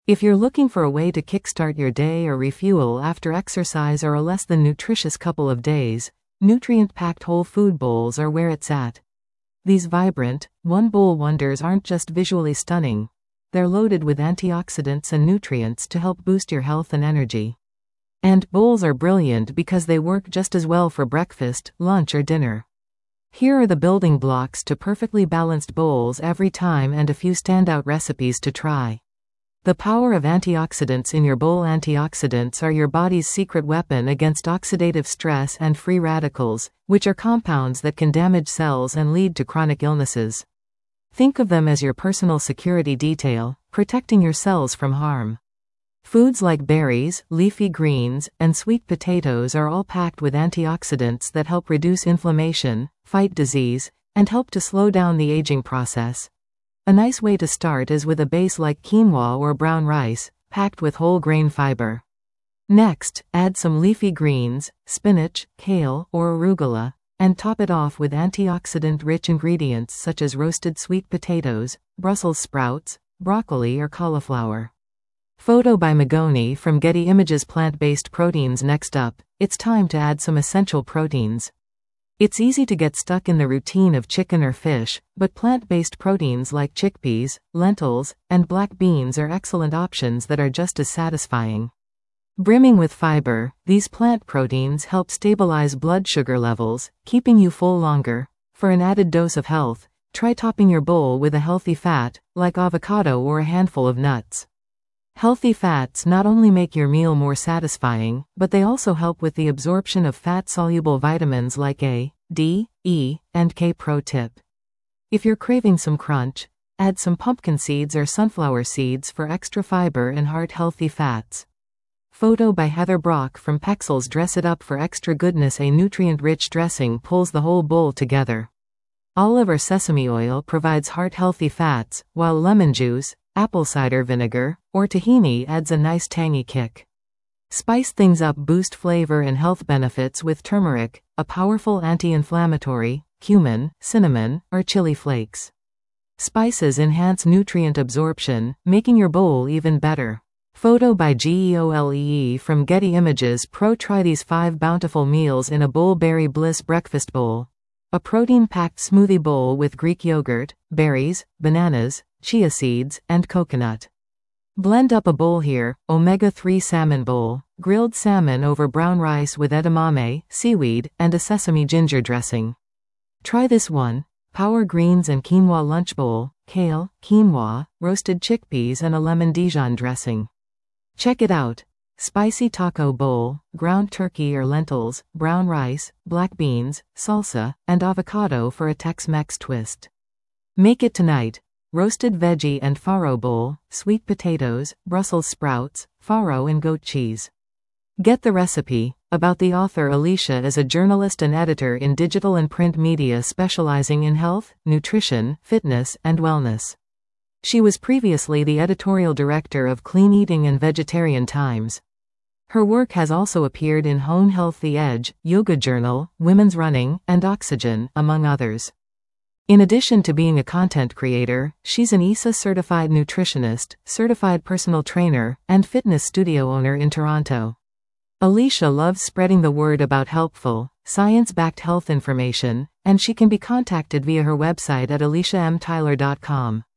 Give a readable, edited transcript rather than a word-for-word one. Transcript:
If you're looking for a way to kickstart your day or refuel after exercise or a less than nutritious couple of days, nutrient-packed whole food bowls are where it's at. These vibrant, one-bowl wonders aren't just visually stunning. They're loaded with antioxidants and nutrients to help boost your health and energy. And bowls are brilliant because they work just as well for breakfast, lunch, or dinner. Here are the building blocks to perfectly balanced bowls every time and a few standout recipes to try. The power of antioxidants in your bowl. Antioxidants are your body's secret weapon against oxidative stress and free radicals, which are compounds that can damage cells and lead to chronic illnesses. Think of them as your personal security detail, protecting your cells from harm. Foods like berries, leafy greens, and sweet potatoes are all packed with antioxidants that help reduce inflammation, fight disease, and help to slow down the aging process. A nice way to start is with a base like quinoa or brown rice, packed with whole grain fiber. Next, add some leafy greens, spinach, kale, or arugula, and top it off with antioxidant-rich ingredients such as roasted sweet potatoes, Brussels sprouts, broccoli, or cauliflower. Photo by Magoni from Getty Images. Plant-based proteins. Next up, it's time to add some essential proteins. It's easy to get stuck in the routine of chicken or fish, but plant-based proteins like chickpeas, lentils, and black beans are excellent options that are just as satisfying. Brimming with fiber, these plant proteins help stabilize blood sugar levels, keeping you full longer. For an added dose of health, try topping your bowl with a healthy fat, like avocado or a handful of nuts. Healthy fats not only make your meal more satisfying, but they also help with the absorption of fat-soluble vitamins like A, D, E, and K. Pro tip: if you're craving some crunch, add some pumpkin seeds or sunflower seeds for extra fiber and heart-healthy fats. Photo by Heather Brock from Pexels. Dress it up for extra goodness. A nutrient-rich dressing pulls the whole bowl together. Olive or sesame oil provides heart-healthy fats, while lemon juice, apple cider vinegar, or tahini adds a nice tangy kick. Spice things up. Boost flavor and health benefits with turmeric, a powerful anti-inflammatory, cumin, cinnamon, or chili flakes. Spices enhance nutrient absorption, making your bowl even better. Photo by Geolee from Getty Images. Try these 5 bountiful meals in a bowl. Berry Bliss Breakfast Bowl. A protein-packed smoothie bowl with Greek yogurt, berries, bananas, chia seeds, and coconut. Blend up a bowl here. Omega-3 Salmon Bowl. Grilled salmon over brown rice with edamame, seaweed, and a sesame ginger dressing. Try this one. Power Greens and Quinoa Lunch Bowl. Kale, quinoa, roasted chickpeas, and a lemon Dijon dressing. Check it out. Spicy Taco Bowl. Ground turkey or lentils, brown rice, black beans, salsa, and avocado for a Tex-Mex twist. Make it tonight. Roasted veggie and farro bowl, sweet potatoes, Brussels sprouts, farro, and goat cheese. Get the recipe. About the author. Alicia is a journalist and editor in digital and print media specializing in health, nutrition, fitness, and wellness. She was previously the editorial director of Clean Eating and Vegetarian Times. Her work has also appeared in Hone Health, The Edge, Yoga Journal, Women's Running, and Oxygen, among others. In addition to being a content creator, she's an ISA-certified nutritionist, certified personal trainer, and fitness studio owner in Toronto. Alicia loves spreading the word about helpful, science-backed health information, and she can be contacted via her website at aliciamtyler.com.